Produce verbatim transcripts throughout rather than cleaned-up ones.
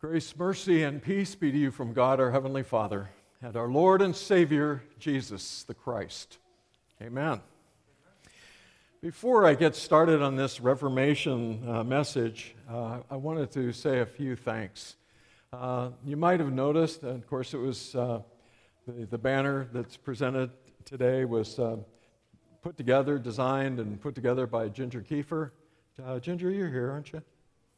Grace, mercy, and peace be to you from God our Heavenly Father and our Lord and Savior, Jesus the Christ. Amen. Before I get started on this Reformation uh, message, uh, I wanted to say a few thanks. Uh, you might have noticed, and of course it was uh, the, the banner that's presented today was uh, put together, designed, and put together by Ginger Kiefer. Uh, Ginger, you're here, aren't you?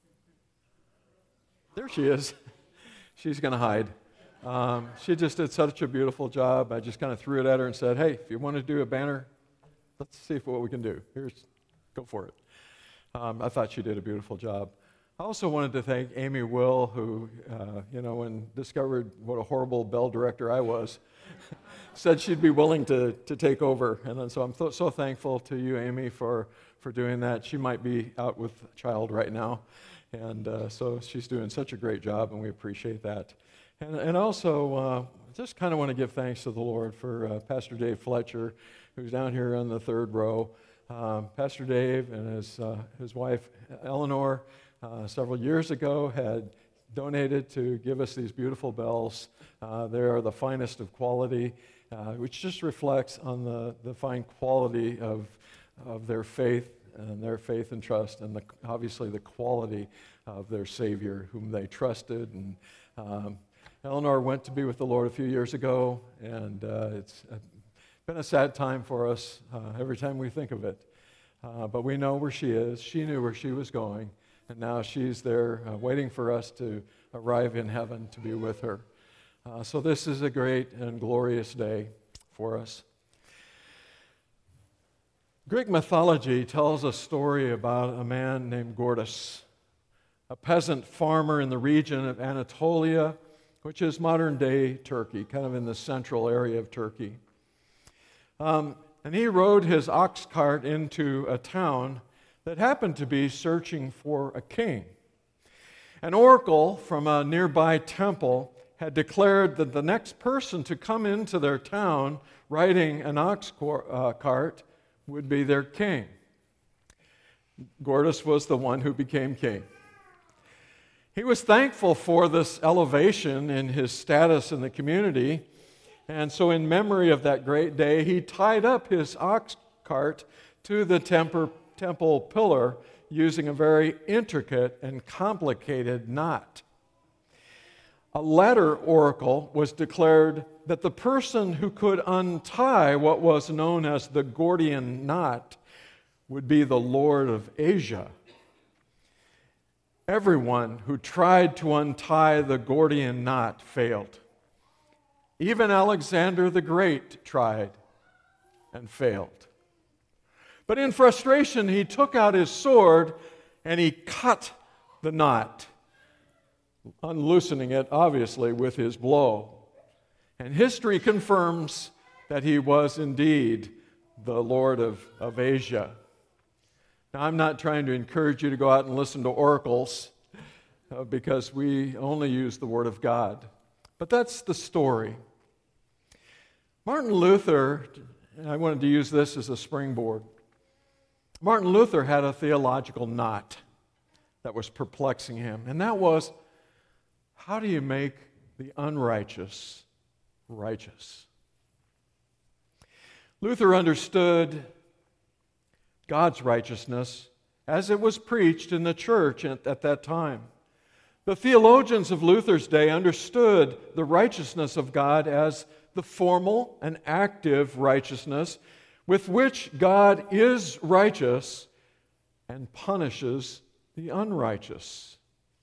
There she is. She's going to hide. Um, she just did such a beautiful job. I just kind of threw it at her and said, hey, if you want to do a banner, let's see what we can do. Here's, go for it. Um, I thought she did a beautiful job. I also wanted to thank Amy Will, who, uh, you know, when discovered what a horrible Bell director I was, said she'd be willing to, to take over. And then, so I'm th- so thankful to you, Amy, for, for doing that. She might be out with a child right now. And uh, so she's doing such a great job, and we appreciate that. And, and also, uh, just kind of want to give thanks to the Lord for uh, Pastor Dave Fletcher, who's down here on the third row. Um, Pastor Dave and his uh, his wife, Eleanor, uh, several years ago had donated to give us these beautiful bells. Uh, they are the finest of quality, uh, which just reflects on the, the fine quality of, of their faith and their faith and trust, and the, obviously the quality of their Savior, whom they trusted. And um, Eleanor went to be with the Lord a few years ago, and uh, it's been a sad time for us uh, every time we think of it. Uh, but we know where she is. She knew where she was going, and now she's there uh, waiting for us to arrive in heaven to be with her. Uh, so this is a great and glorious day for us. Greek mythology tells a story about a man named Gortys, a peasant farmer in the region of Anatolia, which is modern-day Turkey, kind of in the central area of Turkey. Um, and he rode his ox cart into a town that happened to be searching for a king. An oracle from a nearby temple had declared that the next person to come into their town riding an ox cart would be their king. Gortys was the one who became king. He was thankful for this elevation in his status in the community, and so in memory of that great day, he tied up his ox cart to the temper, temple pillar using a very intricate and complicated knot. A later oracle was declared that the person who could untie what was known as the Gordian knot would be the Lord of Asia. Everyone who tried to untie the Gordian knot failed. Even Alexander the Great tried and failed. But in frustration, he took out his sword and he cut the knot, unloosening it, obviously, with his blow. And history confirms that he was indeed the Lord of, of Asia. Now, I'm not trying to encourage you to go out and listen to oracles, uh, because we only use the Word of God. But that's the story. Martin Luther, and I wanted to use this as a springboard. Martin Luther had a theological knot that was perplexing him, and that was, how do you make the unrighteous righteous? Luther understood God's righteousness as it was preached in the church at, at that time. The theologians of Luther's day understood the righteousness of God as the formal and active righteousness with which God is righteous and punishes the unrighteous.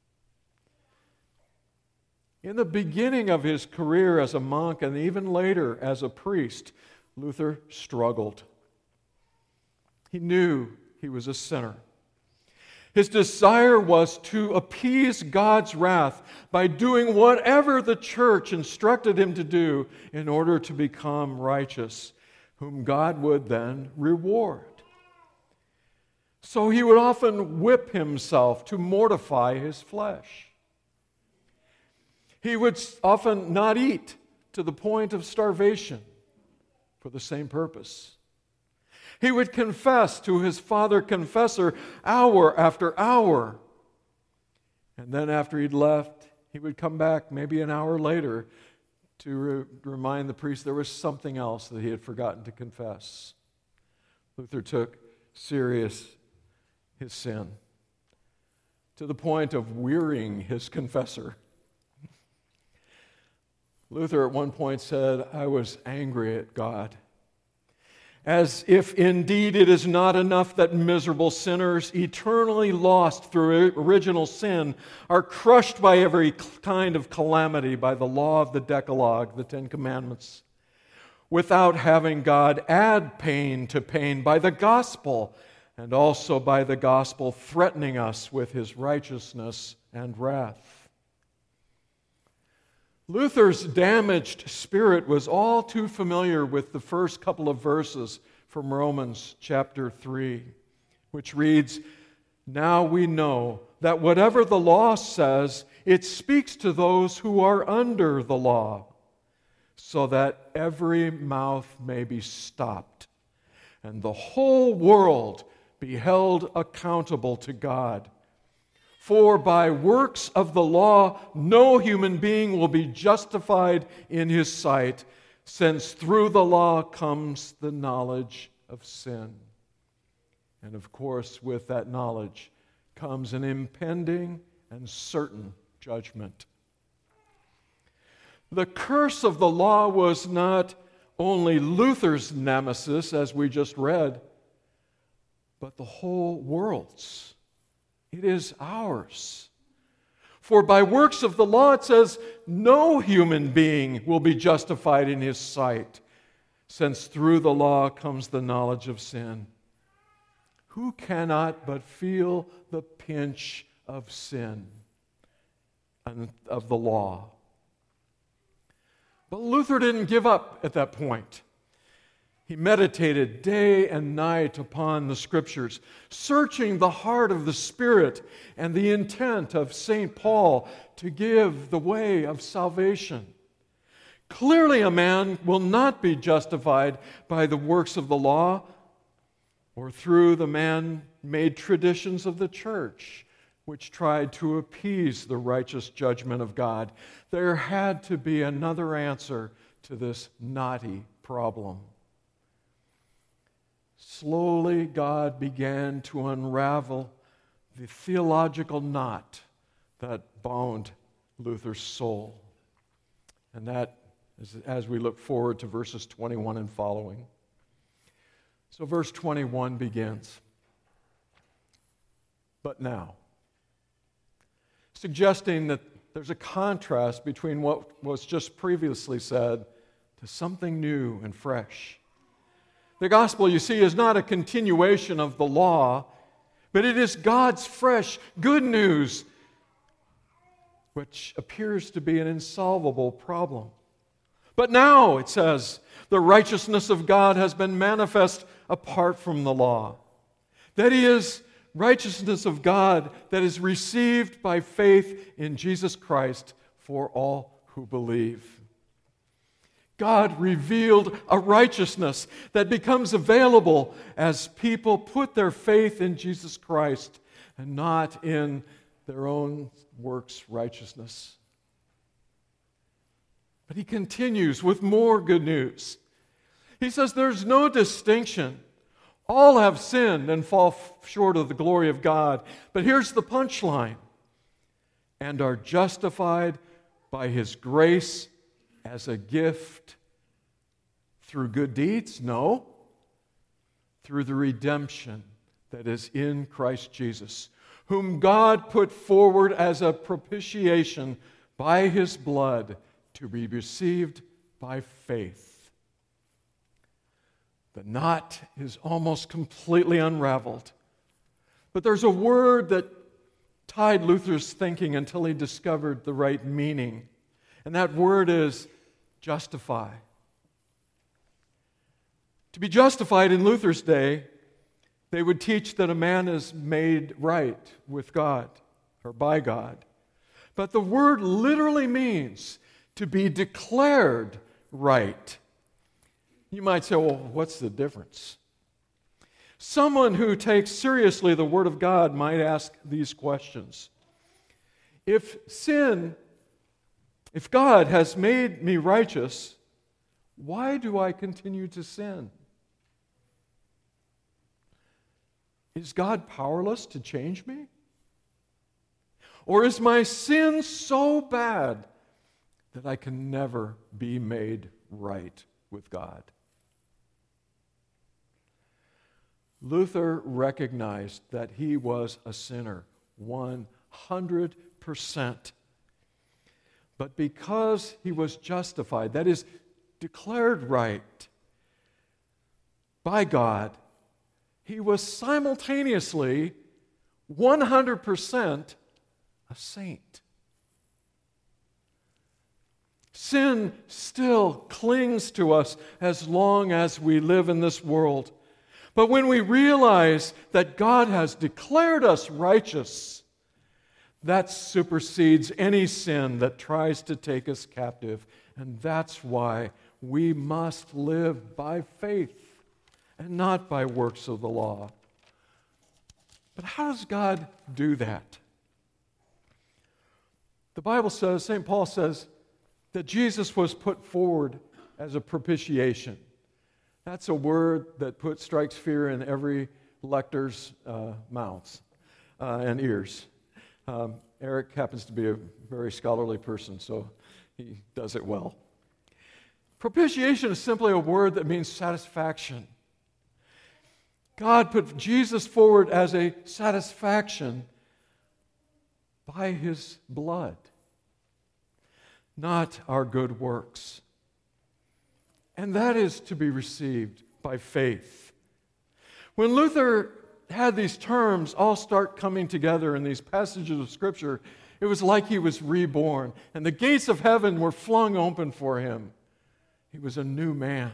In the beginning of his career as a monk and even later as a priest, Luther struggled. He knew he was a sinner. His desire was to appease God's wrath by doing whatever the church instructed him to do in order to become righteous, whom God would then reward. So he would often whip himself to mortify his flesh. He would often not eat to the point of starvation for the same purpose. He would confess to his father confessor hour after hour. And then after he'd left, he would come back maybe an hour later to re- remind the priest there was something else that he had forgotten to confess. Luther took serious his sin to the point of wearying his confessor. Luther at one point said, "I was angry at God, as if indeed it is not enough that miserable sinners, eternally lost through original sin, are crushed by every kind of calamity by the law of the Decalogue, the Ten Commandments, without having God add pain to pain by the gospel, and also by the gospel threatening us with his righteousness and wrath." Luther's damaged spirit was all too familiar with the first couple of verses from Romans chapter three, which reads, "Now we know that whatever the law says, it speaks to those who are under the law, so that every mouth may be stopped, and the whole world be held accountable to God. For by works of the law, no human being will be justified in his sight, since through the law comes the knowledge of sin." And of course, with that knowledge comes an impending and certain judgment. The curse of the law was not only Luther's nemesis, as we just read, but the whole world's. It is ours. For by works of the law, it says, no human being will be justified in his sight, since through the law comes the knowledge of sin. Who cannot but feel the pinch of sin and of the law? But Luther didn't give up at that point. He meditated day and night upon the Scriptures, searching the heart of the Spirit and the intent of Saint Paul to give the way of salvation. Clearly, a man will not be justified by the works of the law or through the man-made traditions of the church, which tried to appease the righteous judgment of God. There had to be another answer to this knotty problem. Slowly, God began to unravel the theological knot that bound Luther's soul. And that is as we look forward to verses twenty-one and following. So verse twenty-one begins, "But now," suggesting that there's a contrast between what was just previously said to something new and fresh. The gospel, you see, is not a continuation of the law, but it is God's fresh, good news, which appears to be an insolvable problem. But now, it says, the righteousness of God has been manifest apart from the law. That is, righteousness of God that is received by faith in Jesus Christ for all who believe. God revealed a righteousness that becomes available as people put their faith in Jesus Christ and not in their own works' righteousness. But he continues with more good news. He says there's no distinction. All have sinned and fall short of the glory of God. But here's the punchline. And are justified by his grace as a gift through good deeds? No. Through the redemption that is in Christ Jesus, whom God put forward as a propitiation by his blood to be received by faith. The knot is almost completely unraveled. But there's a word that tied Luther's thinking until he discovered the right meaning. And that word is justify. To be justified in Luther's day, they would teach that a man is made right with God or by God. But the word literally means to be declared right. You might say, well, what's the difference? Someone who takes seriously the Word of God might ask these questions. If sin If God has made me righteous, why do I continue to sin? Is God powerless to change me? Or is my sin so bad that I can never be made right with God? Luther recognized that he was a sinner, one hundred percent. But because he was justified, that is, declared right by God, he was simultaneously one hundred percent a saint. Sin still clings to us as long as we live in this world. But when we realize that God has declared us righteous, that supersedes any sin that tries to take us captive. And that's why we must live by faith and not by works of the law. But how does God do that? The Bible says, Saint Paul says, that Jesus was put forward as a propitiation. That's a word that put, strikes fear in every lector's uh, mouths uh, and ears. Um, Eric happens to be a very scholarly person, so he does it well. Propitiation is simply a word that means satisfaction. God put Jesus forward as a satisfaction by his blood, not our good works. And that is to be received by faith. When Luther had these terms all start coming together in these passages of Scripture, it was like he was reborn, and the gates of heaven were flung open for him. He was a new man.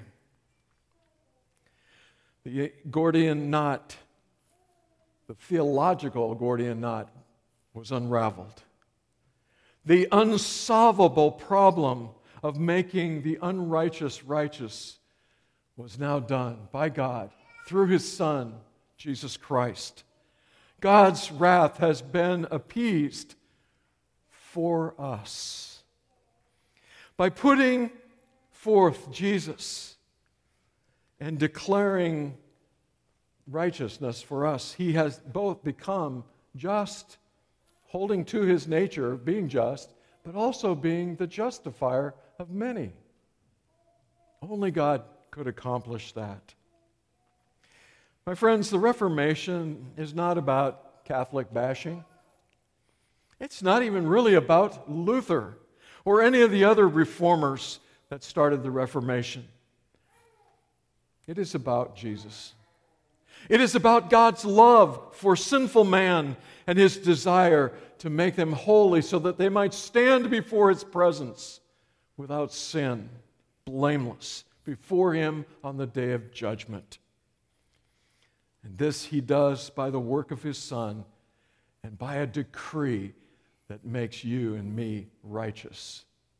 The Gordian knot, the theological Gordian knot, was unraveled. The unsolvable problem of making the unrighteous righteous was now done by God through his Son, Jesus Christ. God's wrath has been appeased for us. By putting forth Jesus and declaring righteousness for us, he has both become just, holding to his nature of being just, but also being the justifier of many. Only God could accomplish that. My friends, the Reformation is not about Catholic bashing. It's not even really about Luther or any of the other reformers that started the Reformation. It is about Jesus. It is about God's love for sinful man and his desire to make them holy so that they might stand before his presence without sin, blameless, before him on the day of judgment. And this he does by the work of his Son and by a decree that makes you and me righteous.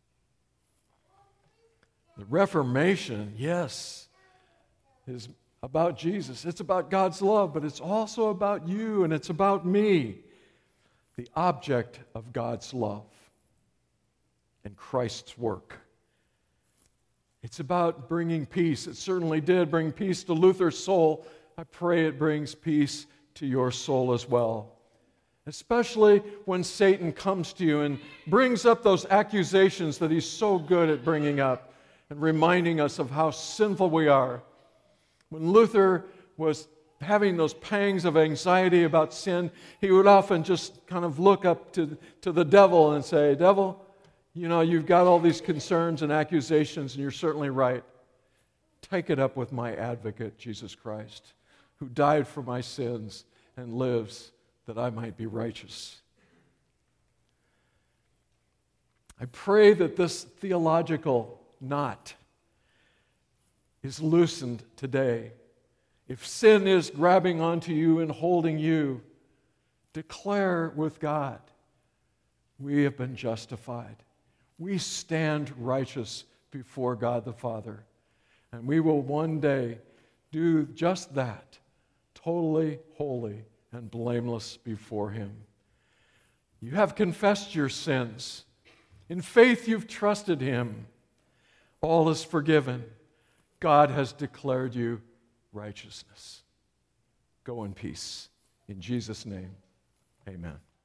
The Reformation, yes, is about Jesus. It's about God's love, but it's also about you and it's about me, the object of God's love and Christ's work. It's about bringing peace. It certainly did bring peace to Luther's soul. I pray it brings peace to your soul as well. Especially when Satan comes to you and brings up those accusations that he's so good at bringing up and reminding us of how sinful we are. When Luther was having those pangs of anxiety about sin, he would often just kind of look up to, to the devil and say, "Devil, you know, you've got all these concerns and accusations, and you're certainly right. Take it up with my advocate, Jesus Christ, who died for my sins and lives that I might be righteous." I pray that this theological knot is loosened today. If sin is grabbing onto you and holding you, declare with God, we have been justified. We stand righteous before God the Father. And we will one day do just that, totally holy and blameless before him. You have confessed your sins. In faith, you've trusted Him. All is forgiven. God has declared you righteousness. Go in peace. In Jesus' name, amen.